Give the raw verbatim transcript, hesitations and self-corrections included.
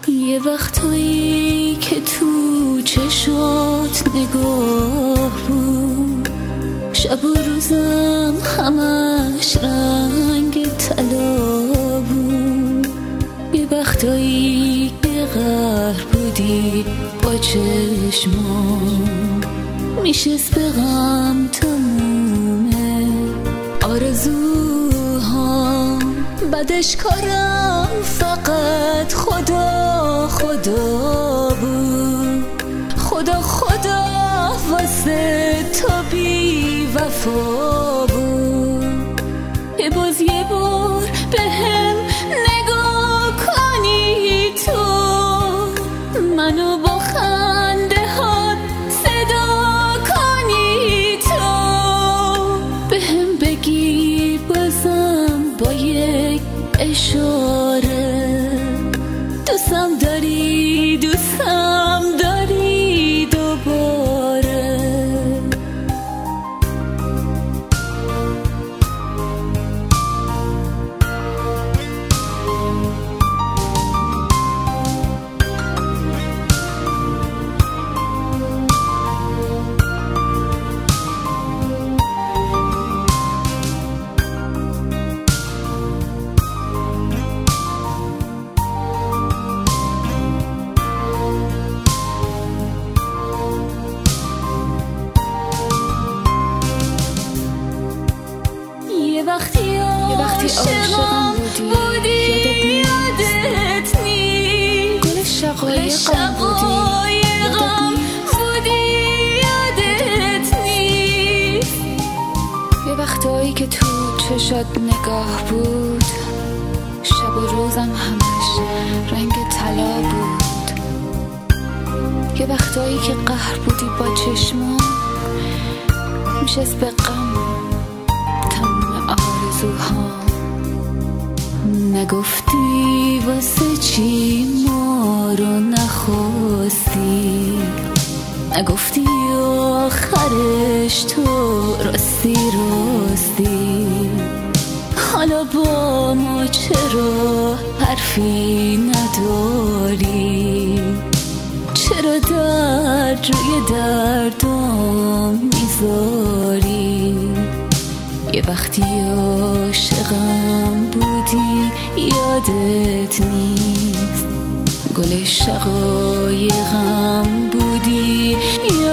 یه وقتایی که تو چشات نگاه بود، شب و روزم همش رنگ طلا بود. یه وقتایی که قهر بودی با چشمام، میشست به غم تمومه آرزوهام. بعدش کارم فقط خدا خدا بود، خدا خدا واسه تو بی وفا بود. یه باز یه بار به هم نگاه کنی تو، منو با خنده ها صدا کنی تو، به هم بگی بازم با یک اشاره دوستم داری دوستم داری دوباره. یه وقتی عاشقم بودی یادت نیست، گل شقایقم بودی یادت نیست. یه وقتایی که تو چشات نگاه بود، شب و روزم همش رنگ طلا بود. یه وقتایی که قهر بودی با چشمام، میشست به غم آرزوهام. نگفتی واسه چی ما رو نخواستی، نگفتی آخرش تو راستی راستی. حالا با ما چرا حرفی نداری، چرا درد روی دردم میذاری. یه وقتی عاشقم بودی یادت نیست، گل شقایقم بودی